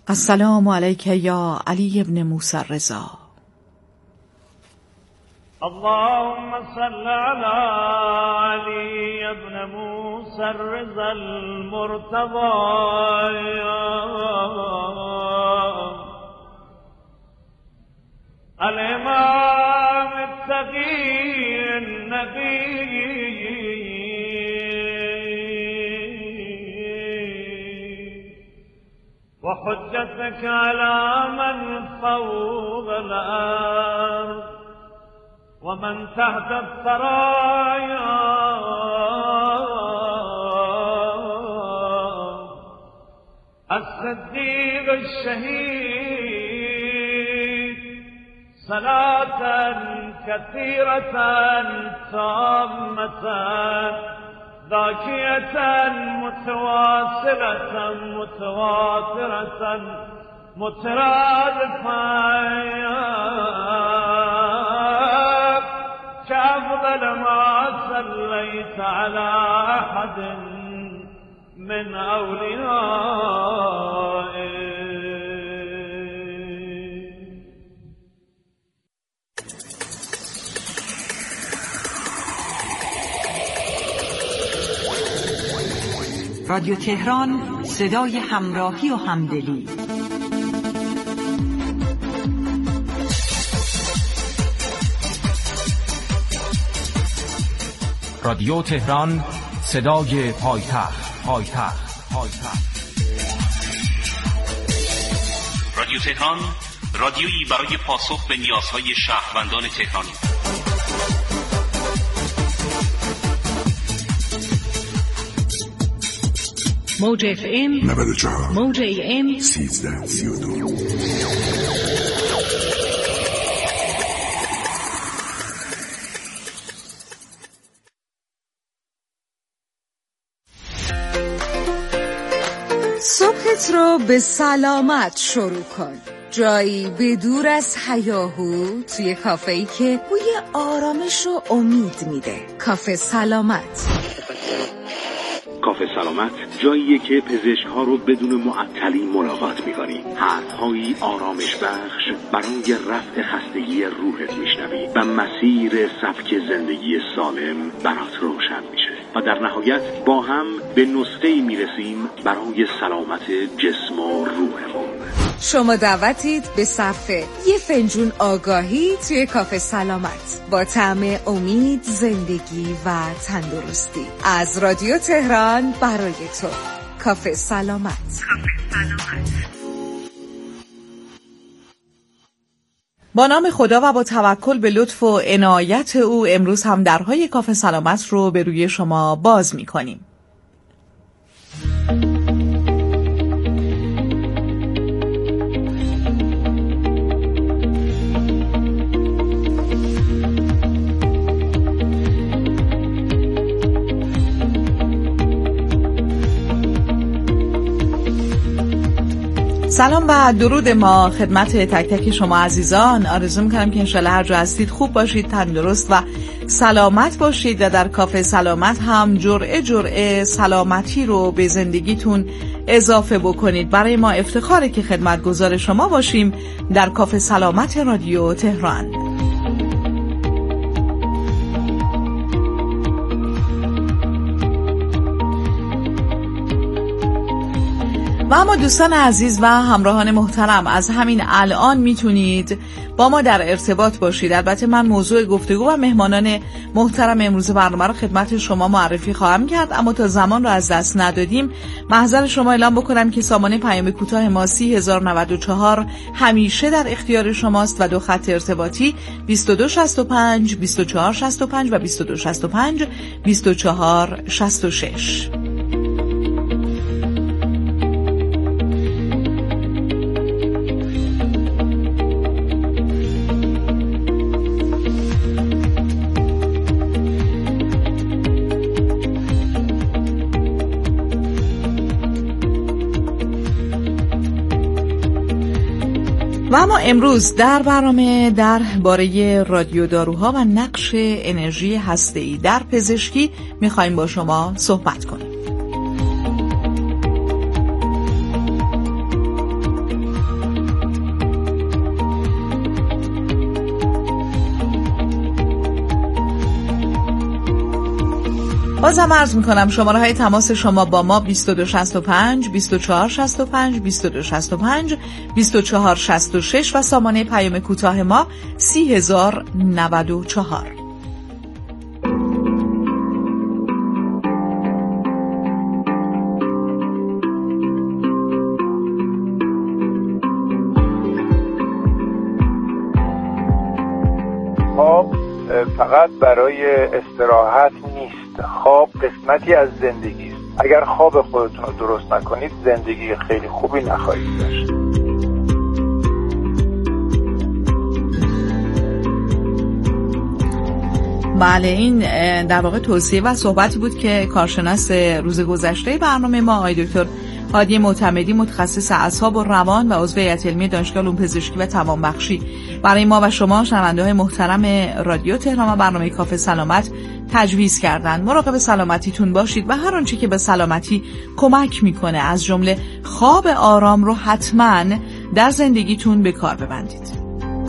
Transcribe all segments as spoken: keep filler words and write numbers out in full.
السلام علیک یا علی ابن موسی الرضا. اللهم صل على علي ابن موسى الرضا المرتضى الإمام التقي النبي وحجتك على من فوق الأرض ومن تحت الثرايا الصديق الشهيد صلاة كثيرة تامة ذاكية متواصلة متواترة مترادفة كأفضل ما صليت على أحد من أوليائك. رادیو تهران، صدای همراهی و همدلی. رادیو تهران، صدای پایتخت پایتخت پایتخت. رادیو تهران، رادیویی برای پاسخ به نیازهای شهروندان تهرانی. موج اف ام نود و چهار، موج ای ام سیزده سی و دو. صبحت رو به سلامت شروع کن. جایی به دور از هیاهو، توی کافه‌ای که بوی آرامش و امید میده. کافه سلامت. کافه سلامت جاییه که پزشک‌ها رو بدون معطلی ملاقات می‌کنی. حرف‌هایی آرامش بخش برای رفع خستگی روحت میشنوی و مسیر سبک زندگی سالم برات روشن میشه و در نهایت با هم به نسخه‌ای میرسیم برای سلامت جسم و روحمون. شما دعوتید به صرف یه فنجون آگاهی توی کافه سلامت با طعم امید، زندگی و تندرستی. از رادیو تهران برای تو. کافه سلامت. کافه سلامت. با نام خدا و با توکل به لطف و عنایت او امروز هم درهای کافه سلامت رو به روی شما باز می کنیم. سلام و درود ما خدمت تک تک شما عزیزان. آرزو میکنم که انشالله هر جا هستید خوب باشید، تندرست و سلامت باشید و در کافه سلامت هم جرعه جرعه سلامتی رو به زندگیتون اضافه بکنید. برای ما افتخاره که خدمتگزار شما باشیم در کافه سلامت رادیو تهران. و اما دوستان عزیز و همراهان محترم، از همین الان میتونید با ما در ارتباط باشید. البته من موضوع گفتگو و مهمانان محترم امروز برنامه رو خدمت شما معرفی خواهم کرد، اما تا زمان رو از دست ندادیم محضر شما اعلام بکنم که سامانه پیام کوتاه ما سی هزار و نود و چهار همیشه در اختیار شماست و دو خط ارتباطی بیست و دو شصت و پنج بیست و چهار شصت و پنج و بیست و دو شصت و پنج بیست و چهار شصت و شش. و اما امروز در برنامه درباره رادیوداروها و نقش انرژی هسته‌ای در پزشکی می‌خوایم با شما صحبت کنیم. بازم عرض میکنم شماره های تماس شما با ما بیست و دو شصت و پنج بیست و چهار شصت و پنج بیست و دو شصت و پنج بیست و چهار شصت و شش و سامانه پیام کوتاه ما سی هزار و نود و چهار. خواب فقط برای استراحت نیست، خواب قسمتی از زندگی است. اگر خواب خودتون رو درست نکنید زندگی خیلی خوبی نخواهید داشت. بله، این در واقع توصیه و صحبتی بود که کارشناس روز گذشته برنامه ما آقای دکتر هادی معتمدی متخصص اعصاب و روان و عضو هیئت علمی دانشگاه علوم پزشکی و توانبخشی برای ما و شما شنونده‌های محترم رادیو تهران و برنامه کافه سلامت تجویز کردن. مراقب سلامتیتون باشید و هر آنچه که به سلامتی کمک میکنه از جمله خواب آرام رو حتما در زندگیتون به کار ببندید.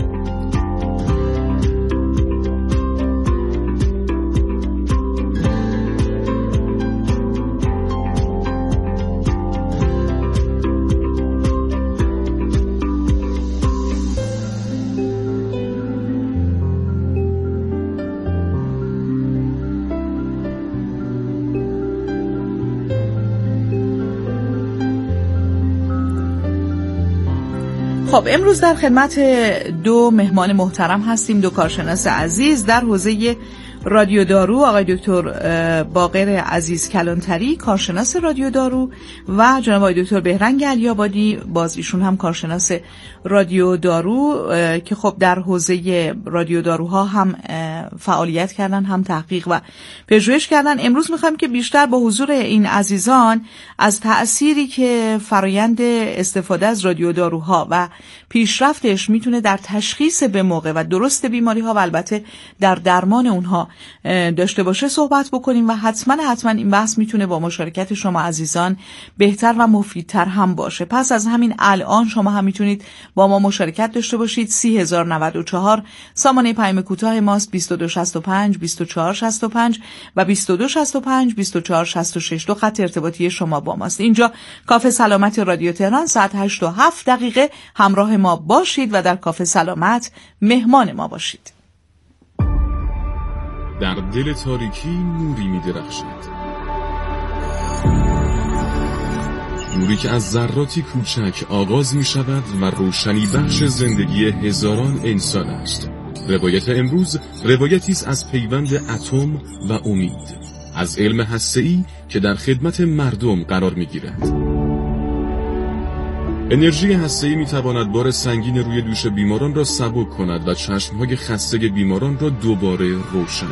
خب امروز در خدمت دو مهمان محترم هستیم، دو کارشناس عزیز در حوزه رادیو دارو، آقای دکتر باقر عزیز کلانتری کارشناس رادیو دارو و جناب آقای دکتر بهرنگ علی‌آبادی، باز ایشون هم کارشناس رادیو دارو که خب در حوزه رادیو داروها هم فعالیت کردن، هم تحقیق و پژوهش کردن. امروز میخوایم که بیشتر با حضور این عزیزان از تأثیری که فرایند استفاده از رادیو داروها و پیشرفتش میتونه در تشخیص به موقع و درست بیماری ها و البته در درمان اونها داشته باشه صحبت بکنیم و حتما حتما این بحث میتونه با مشارکت شما عزیزان بهتر و مفیدتر هم باشه. پس از همین الان شما هم میتونید با ما مشارکت داشته باشید. سی هزار و نود و چهار سامانه پیام کوتاه ماست، بیست و دو شصت و پنج بیست و چهار شصت و پنج و بیست و دو شصت و پنج بیست و چهار شصت و شش دو خط ارتباطی شما با ماست. اینجا کافه سلامت رادیو تهران، ساعت هشت و هفت دقیقه همراه ما باشید و در کافه سلامت مهمان ما باشید. در دل تاریکی نوری می درخشد، نوری که از ذراتی کوچک آغاز می شود و روشنی بخش زندگی هزاران انسان است. روایت امروز روایتی است از پیوند اتم و امید، از علم هسته‌ای که در خدمت مردم قرار می گیرد. انرژی هسته‌ای می‌تواند بار سنگین روی دوش بیماران را سبک کند و چشم‌های خسته بیماران را دوباره روشن.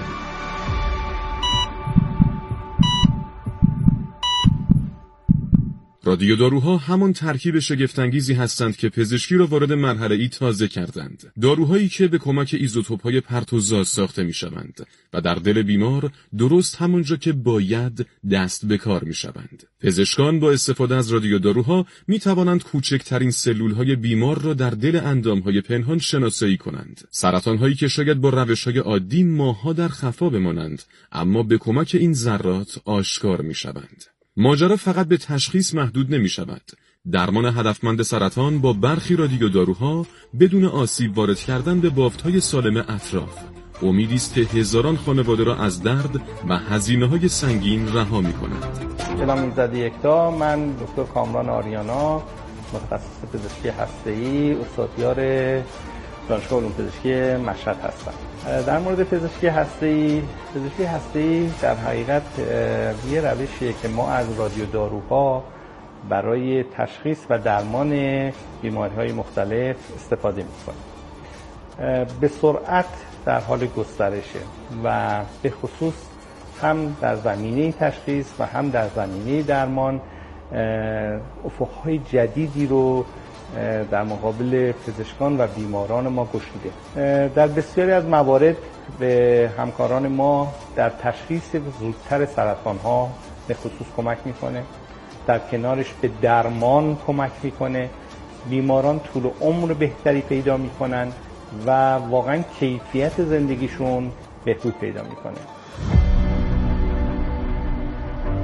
رادیو داروها همان ترکیب شگفت‌انگیزی هستند که پزشکی را وارد مرحله‌ای تازه کردند. داروهایی که به کمک ایزوتوپ‌های پرتوزا ساخته می‌شوند و در دل بیمار درست همانجا که باید دست به کار می‌شوند. پزشکان با استفاده از رادیو داروها می‌توانند کوچکترین سلول‌های بیمار را در دل اندام‌های پنهان شناسایی کنند. سرطان‌هایی که شاید با روش‌های عادی ماه‌ها در خفا بمانند، اما به کمک این ذرات آشکار می‌شوند. ماجرا فقط به تشخیص محدود نمی شود. درمان هدفمند سرطان با برخی رادیو داروها بدون آسیب وارد کردن به بافت‌های سالم اطراف امیدی است که هزاران خانواده را از درد و هزینه‌های سنگین رها می‌کند. سلام میرزادی یکتا، من دکتر کامران آریانا، متخصص پزشکی هسته‌ای، استادیار دانشگاه علوم پزشکی مشهد هستم. در مورد پزشکی هسته‌ای، پزشکی هسته‌ای در حقیقت یه روشیه که ما از رادیو داروها برای تشخیص و درمان بیماری‌های مختلف استفاده می‌کنیم. به سرعت در حال گسترشه و به خصوص هم در زمینه تشخیص و هم در زمینه درمان افق‌های جدیدی رو در مقابل پزشکان و بیماران ما گشوده. در بسیاری از موارد به همکاران ما در تشخیص زودتر سرطان‌ها به خصوص کمک میکنه، در کنارش به درمان کمک میکنه، بیماران طول عمر بهتری پیدا میکنن و واقعا کیفیت زندگیشون بهبود پیدا میکنه.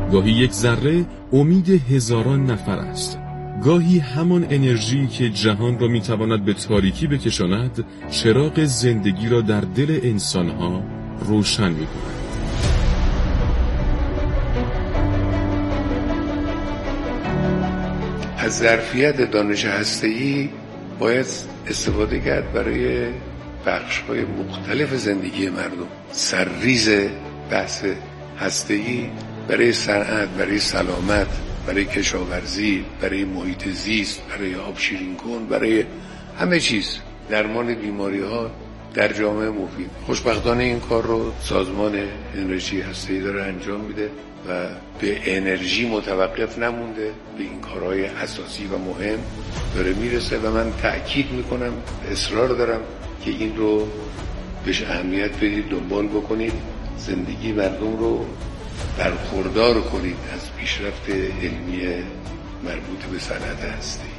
گاهی یک ذره امید هزاران نفر است. گاهی همان انرژی که جهان را میتواند به تاریکی بکشاند، چراغ زندگی را در دل انسانها روشن می‌کند. از ظرفیت دانش هسته‌ای باید استفاده کرد برای بخش‌های مختلف زندگی مردم. سرریز بحث هسته‌ای برای صنعت، برای سلامت، برای کشاورزی، برای محیط زیست، برای آب شیرین کن، برای همه چیز، درمان بیماری‌ها در جامعه مفید. خوشبختانه این کار رو سازمان انرژی هسته‌ای داره انجام میده و به انرژی متوقف نمونده، به این کارهای اساسی و مهم داره میرسه و من تأکید میکنم، اصرار دارم که این رو بهش اهمیت بدید، دنبال بکنید، زندگی مردم رو برخوردار کنید از پیشرفت علمی مربوط به صنعت هسته‌ای.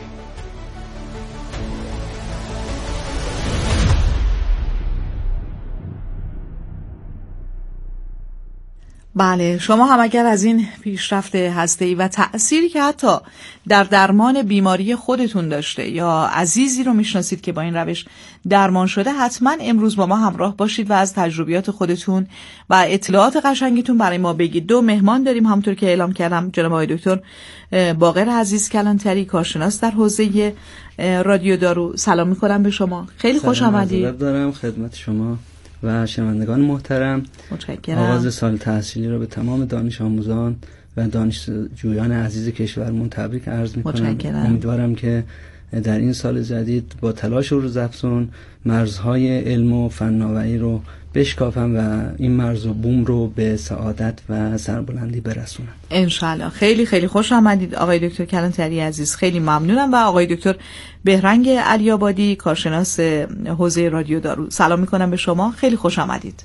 بله، شما هم اگر از این پیشرفت هسته‌ای و تأثیری که حتی در درمان بیماری خودتون داشته یا عزیزی رو میشناسید که با این روش درمان شده، حتما امروز با ما همراه باشید و از تجربیات خودتون و اطلاعات قشنگتون برای ما بگید. دو مهمان داریم همونطور که اعلام کردم، جناب آقای دکتر باقر عزیز کلانتری، کارشناس در حوزه رادیو دارو. سلام میکنم به شما، خیلی خوش آمدید. سلام دارم خدمت شما و شنوندگان محترم. متشکرم. آغاز سال تحصیلی رو به تمام دانش آموزان و دانشجویان عزیز کشورمون تبریک عرض می‌کنم. متشکرم. امیدوارم که در این سال جدید با تلاش و روزافزون مرزهای علم و فناوری رو بشکافم و این مرز و بوم رو به سعادت و سربلندی برسونم انشالله. خیلی خیلی خوش آمدید آقای دکتر کلانتری عزیز، خیلی ممنونم. و آقای دکتر بهرنگ علی‌آبادی، کارشناس حوزه رادیو دارو، سلام میکنم به شما، خیلی خوش آمدید.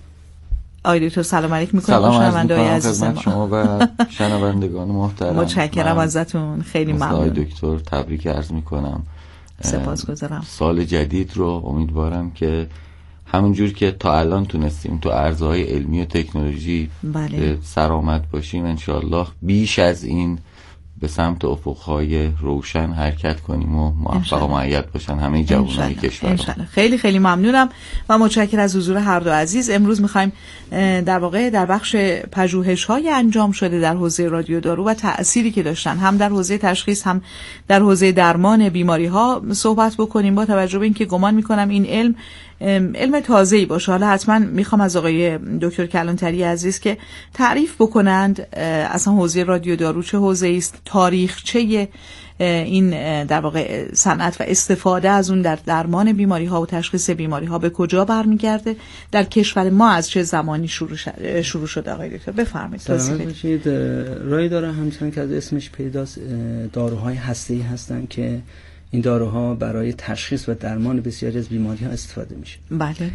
آقای دکتر سلام علیک میکنم. سلام عرض میکنم خدمت شما و شنوندگان محترم. متشکرم ازتون، خیلی ممنون. آقای دکتر تبریک عرض میکنم. سپاسگزارم. سال جدید رو امیدوارم که همونجور که تا الان تونستیم تو عرضه‌های علمی و تکنولوژی بله. سرآمد باشیم، انشالله بیش از این به سمت افقهای روشن حرکت کنیم و موفق و مؤید باشن همه جوانای کشور. خیلی خیلی ممنونم و متشکرم از حضور هر دو عزیز. امروز می‌خوایم در واقع در بخش پژوهش‌های انجام شده در حوزه رادیو دارو و تأثیری که داشتن هم در حوزه تشخیص هم در حوزه درمان بیماری‌ها صحبت بکنیم، با توجه به اینکه گمان می‌کنم این علم علم تازه‌ای باشه. حالا حتما میخوام از آقای دکتر کلانتری عزیز که تعریف بکنند اصلا حوزه رادیو دارو چه حوزه‌ای است، تاریخچه این در واقع صنعت و استفاده از اون در درمان بیماری‌ها و تشخیص بیماری‌ها به کجا برمیگرده، در کشور ما از چه زمانی شروع شده شروع شده آقای دکتر بفرمایید. سلام باشید. رای داره همچنان که از اسمش پیداست داروهای هسته‌ای هستن که این داروها برای تشخیص و درمان بسیاری از بیماری‌ها استفاده میشه. بله.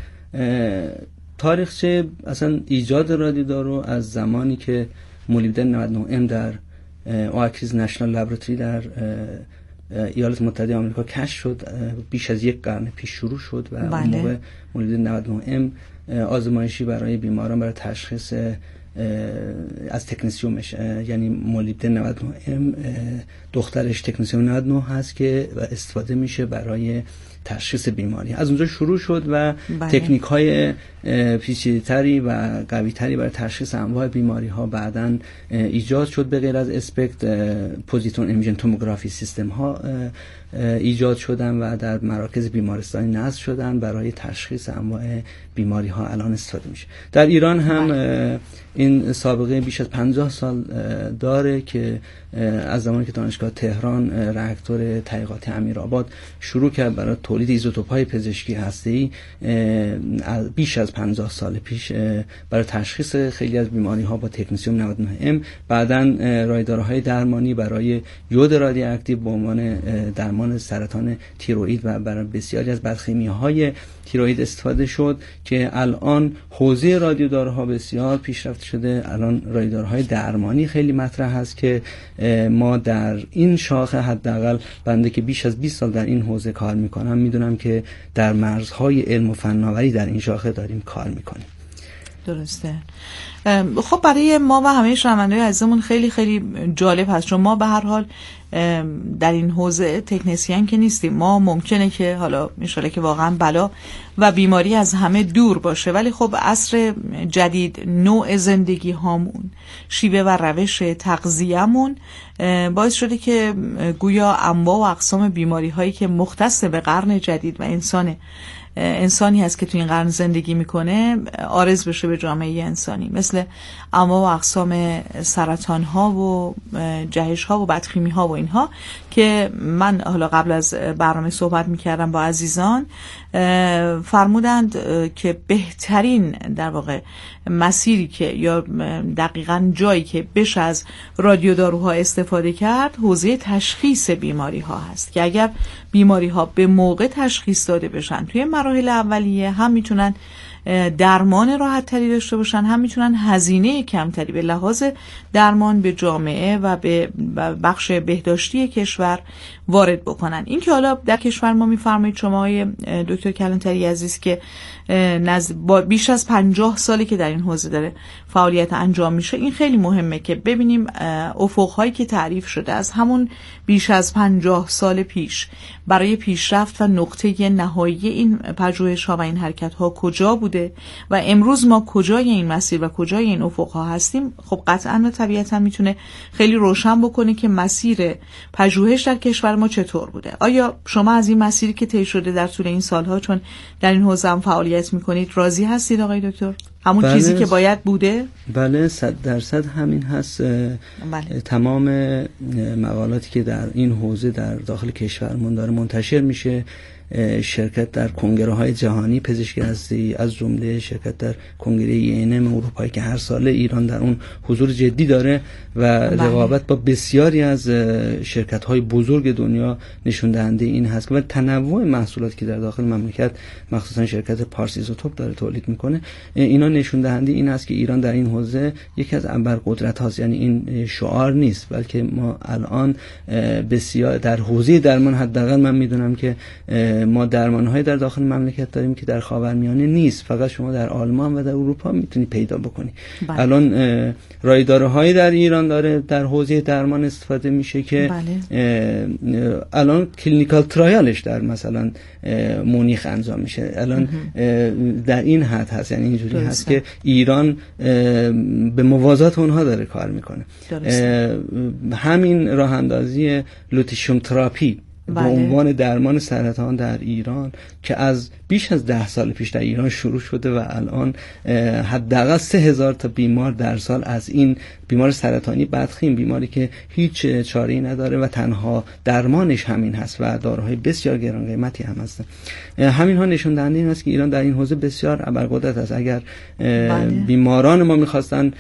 تاریخچه اصلا ایجاد رادیو دارو از زمانی که مولبدن نود و نه ام در اوآکریز نشنال لابراتوری در ایالات متحده آمریکا کشف شد، بیش از یک قرن پیش شروع شد و بله. اون موقع مولبدن نود و نه ام آزمایشی برای بیماران برای تشخیص از تکنسیومش، یعنی مولبدن نود و نه ام دخترش تکنسیوم نود و نه هست که و استفاده میشه برای تشخیص بیماری. از اونجا شروع شد و بله. تکنیک های پیچیده‌تری و قوی‌تری برای تشخیص انواع بیماری ها بعداً ایجاد شد. به غیر از اسپکت پوزیتون ایمیجن توموگرافی سیستم ها ایجاد شدن و در مراکز بیمارستانی نصب شدن برای تشخیص انواع بیماری ها الان استفاده میشه. در ایران هم بله. این سابقه بیش از پنجاه سال داره که از زمانی که دانشگاه تهران راکتور تحقیقاتی امیرآباد شروع کرد برای تولید ایزوتوپ‌های پزشکی هسته‌ای، بیش از پنجاه سال پیش برای تشخیص خیلی از بیماری‌ها با تکنسیوم نود و نه ام، بعداً رایدارهای درمانی برای یود رادیواکتیو به عنوان درمان سرطان تیروئید و برای بسیاری از بدخیمی‌های تیروئید استفاده شد که الان حوزه رادیودارها بسیار پیشرفته شده. الان رادیودارهای درمانی خیلی مطرح هست که ما در این شاخه، حداقل بنده که بیش از بیست سال در این حوزه کار میکنم، میدونم که در مرزهای علم و فناوری در این شاخه داریم کار میکنیم. درسته. خب برای ما و همه شنونده‌های عزیزمون خیلی خیلی جالب هست، چون ما به هر حال در این حوزه تکنسین که نیستیم. ما ممکنه که حالا انشالله که واقعا بلا و بیماری از همه دور باشه، ولی خب عصر جدید، نوع زندگی هامون، شیوه و روش تغذیه‌مون باعث شده که گویا انواع و اقسام بیماری هایی که مختص به قرن جدید و انسان انسانی هست که تو این قرن زندگی میکنه عارض بشه به جامعه انسانی، مثل انواع و اقسام سرطان ها و جهش ها و بدخیمی ها و اینها که من حالا قبل از برنامه صحبت میکردم با عزیزان، فرمودند که بهترین در واقع مسیری که یا دقیقاً جایی که بشه از رادیو داروها استفاده کرد حوزه تشخیص بیماری ها هست، که اگر بیماری ها به موقع تشخیص داده بشن توی مراحل اولیه، هم میتونن درمان راحت تری داشته باشن، هم میتونن هزینه کمتری به لحاظ درمان به جامعه و به بخش بهداشتی کشور وارد بکنن. این که حالا در کشور ما میفرمایید شما های دکتر کلانتری عزیز که نزد با بیش از پنجاه سالی که در این حوزه داره فعالیت انجام میشه، این خیلی مهمه که ببینیم افقهایی که تعریف شده از همون بیش از پنجاه سال پیش برای پیشرفت و نقطه نهایی این پژوهش ها و این حرکت ها کجا بوده و امروز ما کجای این مسیر و کجای این افقها هستیم. خب قطعا و طبیعتا میتونه خیلی روشن بکنه که مسیر پژوهش در کشور ما چطور بوده. آیا شما از این مسیری که طی شده در طول این سالها، چون در این حوزه هم فعالیت میکنید، راضی هستید آقای دکتر؟ همون بله، چیزی که باید بوده؟ بله صد درصد همین هست. بله. تمام مقالاتی که در این حوزه در داخل کشورمون داره منتشر میشه، شرکت در کنگره های جهانی پزشکی هستی از جمله شرکت در کنگره ای ان ام اروپایی که هر ساله ایران در اون حضور جدی داره و رقابت با بسیاری از شرکت های بزرگ دنیا نشون دهنده این هست و تنوع محصولات که در داخل مملکت مخصوصا شرکت پارس ایزوتوپ داره تولید میکنه، اینا نشون دهنده این است که ایران در این حوزه یکی از ابرقدرت هاست. یعنی این شعار نیست، بلکه ما الان بسیار در حوزه درمان، حداقل من میدونم که ما درمان‌های در داخل مملکت داریم که در خاورمیانه نیست، فقط شما در آلمان و در اروپا میتونی پیدا بکنی. بله. الان رایدارهایی در ایران داره در حوزه درمان استفاده میشه که بله. الان کلینیکال ترایالش در مثلا مونیخ انجام میشه. الان در این حد هست، یعنی اینجوری درسته. هست که ایران به موازات اونها داره کار میکنه. همین راه اندازی لوتیشیوم تراپی به عنوان درمان سرطان در ایران که از بیش از ده سال پیش در ایران شروع شده و الان حداقل سه هزار تا بیمار در سال از این بیمار سرطانی بدخیم، بیماری که هیچ چاره‌ای نداره و تنها درمانش همین هست و داروهای بسیار گران قیمتی هم هستن، همین ها نشون دهنده این است که ایران در این حوزه بسیار ابرقدرت است. اگر بیماران ما می‌خواستن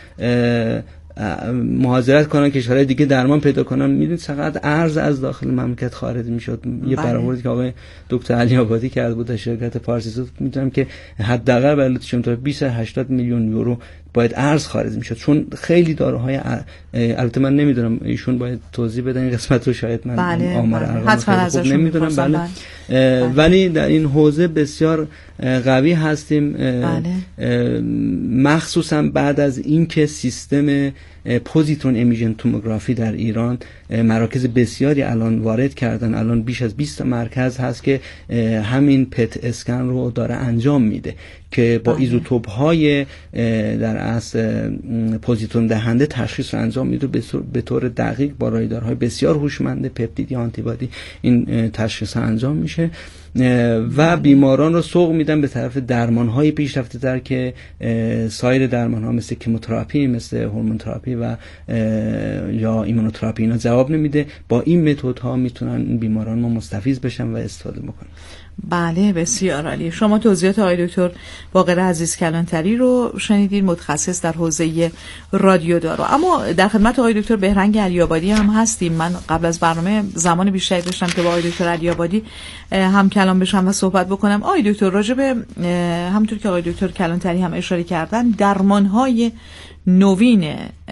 مهاجرت کنن کشورهای دیگه درمان پیدا کنن، میدونید چقدر ارز از داخل مملکت خارج میشد. یه برآوردی که آقای دکتر علی آبادی کرده بود در شرکت پارس ایزوتوپ، میدونم که حداقل برای لوتیشیوم تراپی بیست تا هشتاد میلیون یورو باید ارز خارج میشد، چون خیلی داروهای البته من نمیدونم، ایشون باید توضیح بدن این قسمت رو، شاید من بله آمار ارقام خوب نمیدونم. بله. بله ولی در این حوزه بسیار قوی هستیم. بله. مخصوصا بعد از اینکه سیستم پوزیترون امیژن توموگرافی در ایران مراکز بسیاری الان وارد کردن، الان بیش از بیست مرکز هست که همین پت اسکن رو داره انجام میده که با ایزوتوپ های در اصل پوزیترون دهنده تشخیص رو انجام میده به طور دقیق با رایدارهای بسیار هوشمند پپتید یا آنتیبادی این تشخیص انجام میشه و بیماران رو سوق میدن به طرف درمان‌های پیشرفته‌تر که سایر درمان‌ها مثل کیموتراپی، مثل هورمون تراپی و یا ایمونوتراپی اینا جواب نمیده. با این متدها میتونن بیماران ما مستفیض بشن و استفاده بکنن. بله بسیار عالی. شما توضیحات آقای دکتر باقر عزیز کلانتری رو شنیدید، متخصص در حوزه رادیو دارو. اما در خدمت آقای دکتر بهرنگ علی‌آبادی هم هستیم. من قبل از برنامه زمان بیشتری داشتم که با آقای دکتر علی‌آبادی هم کلام بشم و صحبت بکنم. آقای دکتر راجع به همونطور که آقای دکتر کلانتری هم اشاره کردن درمان‌های نوین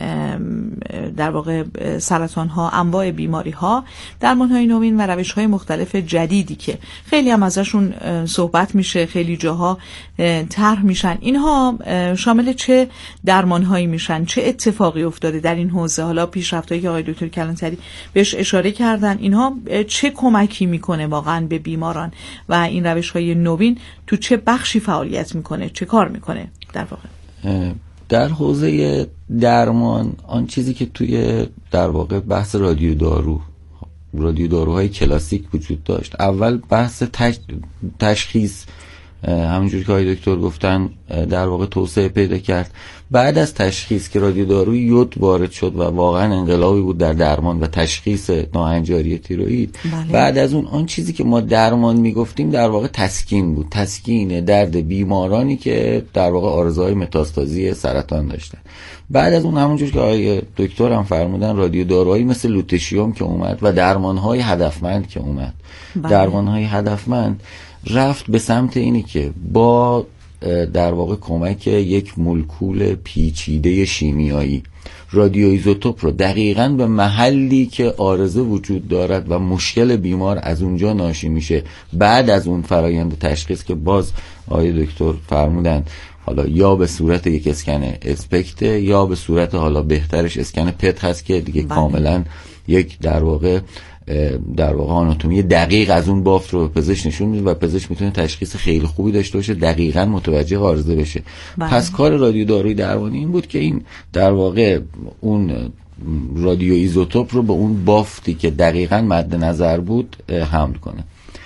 در واقع سرطان ها، انواع بیماری ها، درمان های نوین و روش های مختلف جدیدی که خیلی هم ازشون صحبت میشه، خیلی جاها طرح میشن، اینها شامل چه درمان هایی میشن؟ چه اتفاقی افتاده در این حوزه؟ حالا پیشرفتایی که آقای دکتر کلانتری بهش اشاره کردن، اینها چه کمکی میکنه واقعا به بیماران و این روش های نوین تو چه بخشی فعالیت میکنه، چه کار میکنه در واقع؟ در حوزه درمان آن چیزی که توی در واقع بحث رادیو دارو رادیو داروهای کلاسیک وجود داشت، اول بحث تش... تشخیص، همونجوری که آقای دکتر گفتن در واقع توسعه پیدا کرد. بعد از تشخیص که رادیو داروی یود وارد شد و واقعا انقلابی بود در درمان و تشخیص ناهنجاری تیروئید، بله. بعد از اون آن چیزی که ما درمان میگفتیم در واقع تسکین بود، تسکین درد بیمارانی که در واقع آرزوهای متاستازی سرطان داشتن. بعد از اون همونجور که آقای دکتر هم فرمودن رادیو داروهایی مثل لوتشیوم که اومد و درمانهای هدفمند که اومد، بله. درمانهای هدفمند رفت به سمت اینی که با در واقع کمک یک مولکول پیچیده شیمیایی رادیوایزوتوپ رو دقیقاً به محلی که عارضه وجود دارد و مشکل بیمار از اونجا ناشی میشه، بعد از اون فرایند تشخیص که باز آقای دکتر فرمودن حالا یا به صورت یک اسکن اسپکت یا به صورت حالا بهترش اسکن پت هست که دیگه بله. کاملاً یک در واقع در واقع آناتومی دقیق از اون بافت رو پزشک نشون میده و پزشک میتونه تشخیص خیلی خوبی داشته باشه، دقیقاً متوجه عارضه بشه. بله. پس کار رادیو دارویی درمانی این بود که این در واقع اون رادیو ایزوتوپ رو به اون بافتی که دقیقاً مد نظر بود حمل کنه.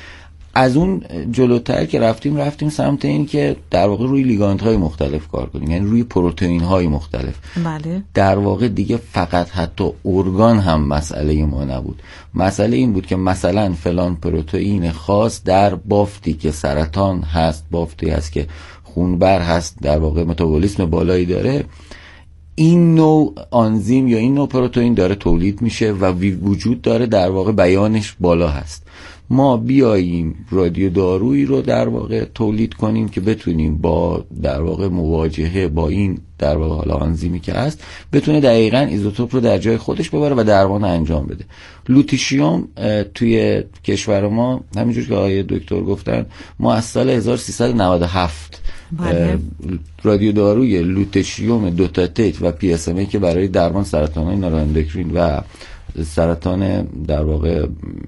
از اون جلوتر که رفتیم رفتیم سمت این که در واقع روی لیگاندهای مختلف کار کنیم، یعنی روی پروتئین‌های مختلف. بله. در واقع دیگه فقط حتی ارگان هم مسئله ما نبود. مسئله این بود که مثلا فلان پروتئین خاص در بافتی که سرطان هست، بافتی هست که خونبر هست، در واقع متابولیسم بالایی داره، این نوع آنزیم یا این نوع پروتئین داره تولید میشه و وجود داره، در واقع بیانش بالا هست. ما بیاییم رادیو دارویی رو در واقع تولید کنیم که بتونیم با در واقع مواجهه با این در واقع حالا آنزیمی که هست بتونه دقیقاً ایزوتوپ رو در جای خودش ببره و درمان انجام بده. لوتیشیوم توی کشور ما همینجور که آقای دکتر گفتن ما از سال هزار و سیصد و نود و هفت بله. رادیو داروی لوتیشیوم دوتاتیت و پی اس ام ای که برای درمان سرطان‌های نوراندوکرین و سرطان در واقع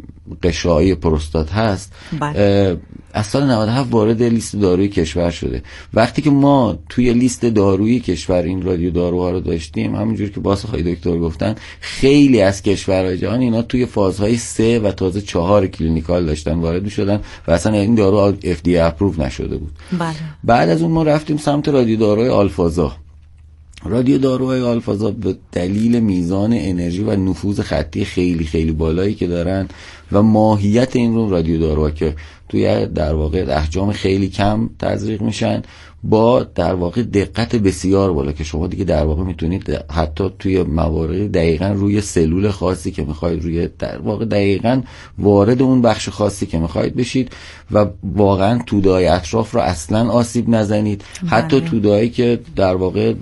قشایی پروستات هست بله. از سال نود و هفت وارد لیست دارویی کشور شده. وقتی که ما توی لیست دارویی کشور این رادیو داروها رو داشتیم، همونجور که باز آقای دکتر گفتن خیلی از کشورهای جهان اینا توی فازهای سه و تازه چهار کلینیکال داشتن وارد می‌شدن و اصلا این دارو اف دی ای اپروو نشده بود. بله. بعد از اون ما رفتیم سمت رادیو داروهای آلفازا. رادیو داروهای آلفازا به دلیل میزان انرژی و نفوذ خطی خیلی خیلی بالایی که دارن و ماهیت این رو رادیو داروها که توی در واقع احجام خیلی کم تزریق میشن با در واقع دقت بسیار بالا که شما دیگه در واقع میتونید حتی توی موارد دقیقاً روی سلول خاصی که میخواید روی در واقع دقیقاً وارد اون بخش خاصی که میخواید بشید و واقعاً توده‌های اطراف رو اصلاً آسیب نزنید. حتی توده‌هایی که در واقع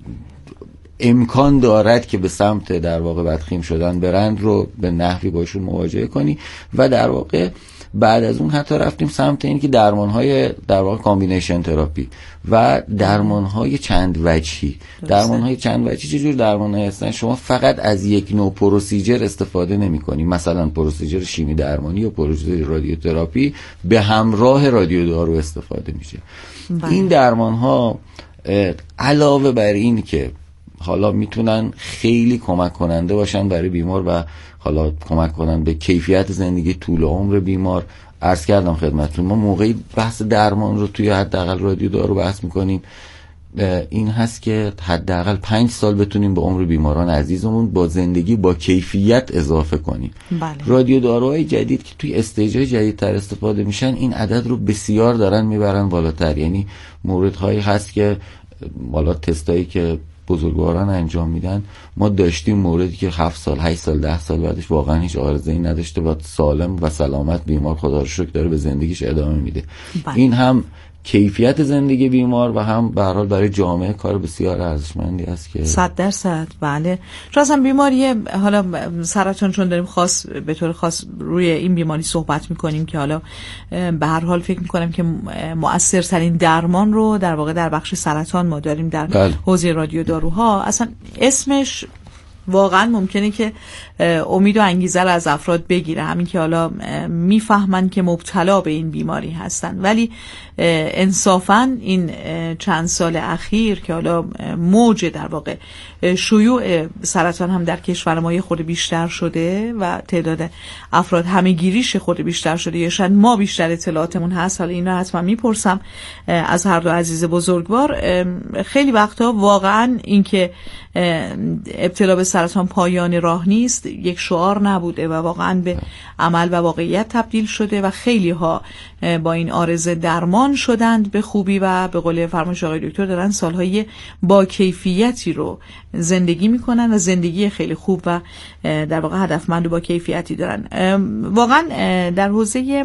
امکان دارد که به سمت در واقع بدخیم شدن برند رو به نحوی باشون مواجهه کنی و در واقع بعد از اون حتی رفتیم سمت این که درمان‌های در واقع کامبینیشن تراپی و درمان‌های چند وجهی. درمان‌های چند وجهی چه جور درمان‌هایی هستن؟ شما فقط از یک نوع پروسیجر استفاده نمی‌کنی، مثلا پروسیجر شیمی درمانی یا پروسیجر رادیوتراپی به همراه رادیو دارو استفاده میشه. بله. این درمان‌ها علاوه بر این که حالا میتونن خیلی کمک کننده باشن برای بیمار و حالا کمک کنن به کیفیت زندگی، طول عمر بیمار. عرض کردم خدمتتون ما موقعی بحث درمان رو توی حداقل رادیو دارو بحث میکنیم این هست که حداقل پنج سال بتونیم به عمر بیماران عزیزمون با زندگی با کیفیت اضافه کنیم. بله. رادیو داروهای جدید که توی استیج‌های جدیدتر استفاده میشن این عدد رو بسیار دارن میبرن بالاتر. یعنی موردهایی هست که حالا تستایی که بزرگواران انجام میدن ما داشتیم موردی که هفت سال هشت سال ده سال بعدش واقعا هیچ عارضه‌ای نداشته و سالم و سلامت بیمار خدا رو شکر داره به زندگیش ادامه میده. بله. این هم کیفیت زندگی بیمار و هم به هر حال برای جامعه کار بسیار ارزشمندی است که صد درصد بله. چون اصلا بیماری حالا سرطان، چون داریم خاص به طور خاص روی این بیماری صحبت میکنیم که حالا به هر حال فکر میکنم که مؤثرترین درمان رو در واقع در بخش سرطان ما داریم در بله. حوزه رادیو داروها. اصلا اسمش واقعا ممکنه که امید و انگیزه رو از افراد بگیره، همین که حالا میفهمن که مبتلا به این بیماری هستن، ولی انصافا این چند سال اخیر که حالا موج در واقع شیوع سرطان هم در کشور ما یه خورده بیشتر شده و تعداد افراد همه‌گیریش خورده بیشتر شده، یا شاید ما بیشتر اطلاعاتمون هست، حالا اینا حتما میپرسم از هر دو عزیز بزرگوار. خیلی وقتا واقعا این که ابتلا به سرطان پایان راه نیست یک شعار نبوده و واقعا به عمل و واقعیت تبدیل شده و خیلی ها با این آرزه درمان شدند به خوبی و به قول فرمایش آقای دکتر دارن سالهای با کیفیتی رو زندگی میکنن و زندگی خیلی خوب و در واقع هدفمند و با کیفیتی دارن. واقعا در حوزه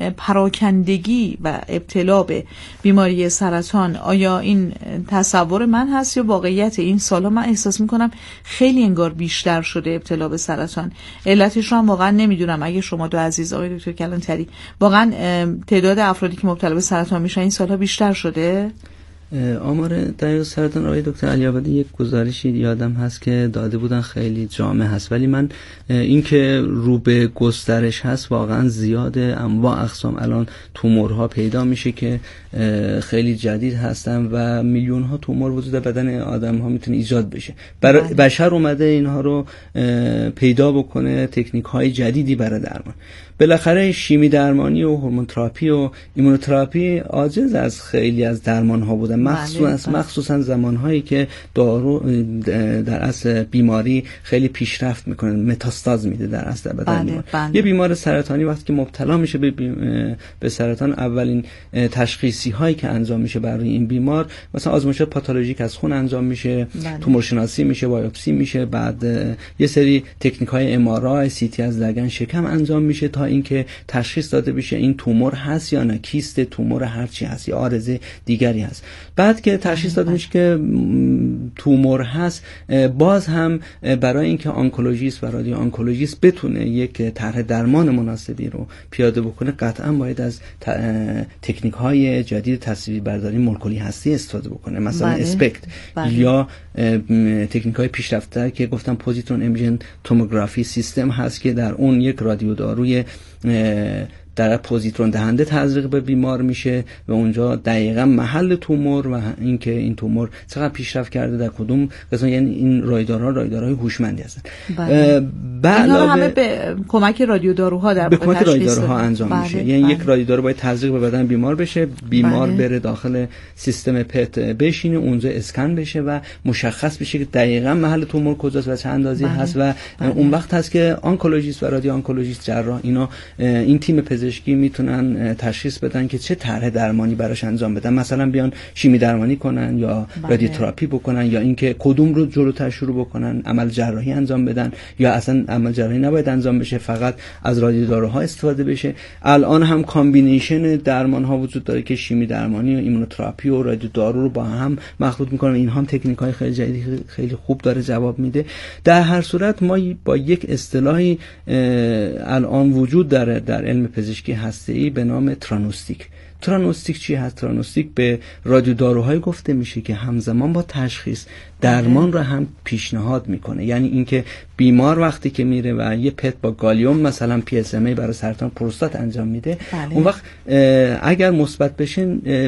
پراکندگی و ابتلا به بیماری سرطان آیا این تصور من هست یا واقعیت این سالها من احساس میکنم خیلی انگار بیشتر شده ابتلا به سرطان؟ علتش رو هم واقعا نمیدونم. اگه شما دو عزیز آقای دکتر کلانتری واقعا تعداد افرادی که مبتلا به سرطان میشن این سالها بیشتر شده؟ آمار دریای سرطان آقای دکتر علی‌آبادی یک گزارشی یادم هست که داده بودن خیلی جامع هست، ولی من این که رو به گسترش هست واقعا زیاده. انواع اقسام الان تومورها پیدا میشه که خیلی جدید هستن و میلیون ها تومور وجود بدن آدم ها میتونه ایجاد بشه. برای بشر اومده اینها رو پیدا بکنه، تکنیک های جدیدی برای درمان. بالاخره شیمی درمانی و هورمون تراپی و ایمونوتراپی عاجز از خیلی از درمان ها بودن، مخصوصا مخصوصا زمان هایی که دارو در اصل بیماری خیلی پیشرفت میکنه، متاستاز میده در اصل بدن بیمار. بله. یه بیمار سرطانی وقتی که مبتلا میشه به, به سرطان، اولین تشخیصی هایی که انجام میشه برای این بیمار مثلا آزمایشات پاتولوژیک از خون انجام میشه، بله. تومور شناسی میشه، بایوپسی میشه، بعد یه سری تکنیک های ام آر آی، سی تی از لگن شکم انجام میشه تا اینکه تشخیص داده بشه این تومور هست یا نه، کیست تومور هر چی هست یا عارضه دیگری هست. بعد که تشخیص داده میشه که تومور هست، باز هم برای اینکه آنکولوژیست و رادیو آنکولوژیست بتونه یک طرح درمان مناسبی رو پیاده بکنه، قطعا باید از تکنیک های جدید تصویر برداری مولکولی هستی استفاده بکنه، مثلا بله. اسپکت بله. یا تکنیک های پیشرفته که گفتم پوزیترون امیژن توموگرافی سیستم هست که در اون یک رادیو داروی در پوزیترون دهنده تزریق به بیمار میشه و اونجا دقیقاً محل تومور و اینکه این تومور چقدر پیشرفت کرده در کدوم قسمت، یعنی این رایدارها رایدارهای هوشمندی هستن. بله. اینا همه به کمک رادیو داروها در به کمک رادیو داروها انجام بله. میشه. یعنی بله. یک رادیو دارو باید تزریق به بدن بیمار بشه، بیمار بله. بره داخل سیستم پت بشینه، اونجا اسکن بشه و مشخص بشه که دقیقاً محل تومور کجاست و چه اندازه‌ای بله. هست و بله. اون وقت هست که آنکولوژیست و رادیو آنکولوژیست، جراح، اینا این تیم پزشکی میتونن تشخیص بدن که چه طرح درمانی براش انجام بدن، مثلا بیان شیمی درمانی کنن یا بله. رادیوتراپی بکنن، یا اینکه کدوم رو جلوتر شروع بکنن، عمل جراحی انجام بدن یا اصلا عمل جراحی نباید انجام بشه، فقط از رادیوداروها استفاده بشه. الان هم کامبینیشن درمان ها وجود داره که شیمی درمانی و ایمونوتراپی و رادیودارو رو با هم مخلوط میکنن. این هم تکنیک های خیلی جدیدی خیلی خوب داره جواب میده. در هر صورت ما با یک اصطلاحی الان وجود داره در علم پزشکی هسته‌ای به نام ترانوستیک. ترانوستیک چی هست؟ ترانوستیک به رادیو داروهای گفته میشه که همزمان با تشخیص درمان رو هم پیشنهاد میکنه. یعنی اینکه بیمار وقتی که میره و یه پت با گالیوم مثلا پی اس ام ای برای سرطان پروستات انجام میده، بله. اون وقت اگر مثبت بشه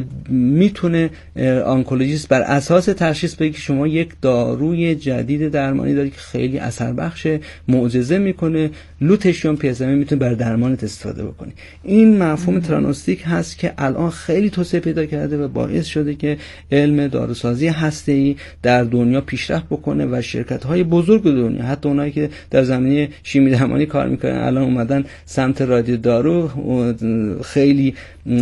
میتونه آنکولوژیست بر اساس تشخیص بگه که شما یک داروی جدید درمانی داری که خیلی اثر بخش، معجزه میکنه، لوتشیوم پی اس ام ای میتونه بر درمانت استفاده بکنی. این مفهوم ترانوستیک هست که الان خیلی توسعه پیدا کرده و باعث شده که علم داروسازی هسته‌ای در دنیا پیشرفت بکنه و شرکت‌های بزرگ دنیا، حتی اونایی که در زمینه شیمی درمانی کار میکنن، الان اومدن سمت رادیو دارو، خیلی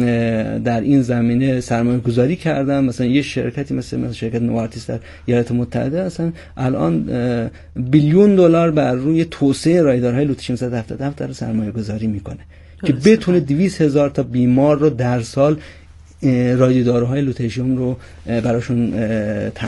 در این زمینه سرمایه گذاری کردن. مثلا یه شرکتی مثل مثلا شرکت نوارتیس در ایالات متحده اصلا الان بیلیون دلار بر روی توسعه رایدارهای لوتشیم صد و هفتاد و هفت داره سرمایه گذاری میکنه که بتونه دویست هزار تا بیمار رو در سال رادیو داروهای لوتژیوم رو براشون